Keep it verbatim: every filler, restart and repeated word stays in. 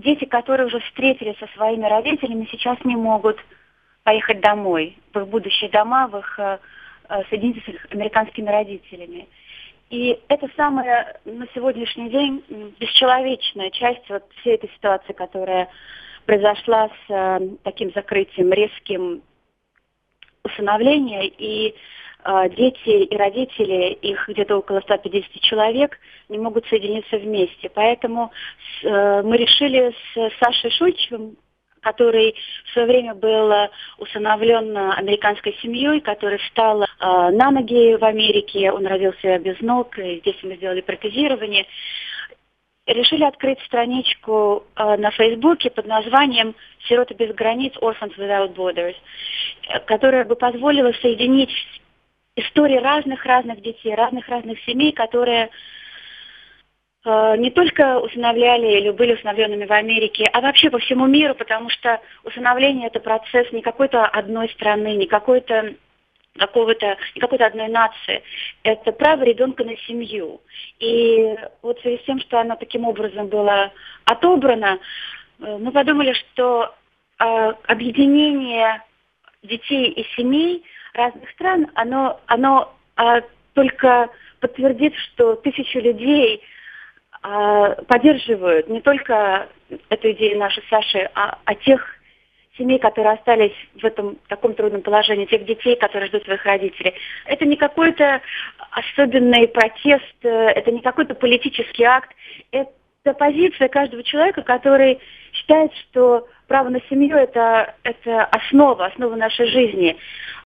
дети, которые уже встретились со своими родителями, сейчас не могут поехать домой, в их будущие дома, в их э, соединиться с их американскими родителями. И это самая на сегодняшний день бесчеловечная часть вот всей этой ситуации, которая произошла с э, таким закрытием резким усыновления. И э, дети и родители, их где-то около ста пятидесяти человек, не могут соединиться вместе. Поэтому э, мы решили с Сашей Шульчевым, который в свое время был усыновлен американской семьей, который встал э, на ноги в Америке, он родился без ног, и здесь мы сделали протезирование. Решили открыть страничку э, на Фейсбуке под названием «Сироты без границ, Orphans Without Borders», которая бы позволила соединить истории разных-разных детей, разных-разных семей, которые не только усыновляли или были усыновленными в Америке, а вообще по всему миру, потому что усыновление – это процесс не какой-то одной страны, не какой-то какого-то, не какой-то одной нации. Это право ребенка на семью. И вот в связи с тем, что оно таким образом было отобрано, мы подумали, что э, объединение детей и семей разных стран, оно, оно э, только подтвердит, что тысячи людей поддерживают не только эту идею нашей Саши, а, а тех семей, которые остались в этом таком трудном положении, тех детей, которые ждут своих родителей. Это не какой-то особенный протест, это не какой-то политический акт, это позиция каждого человека, который считает, что право на семью это, это основа, основа нашей жизни.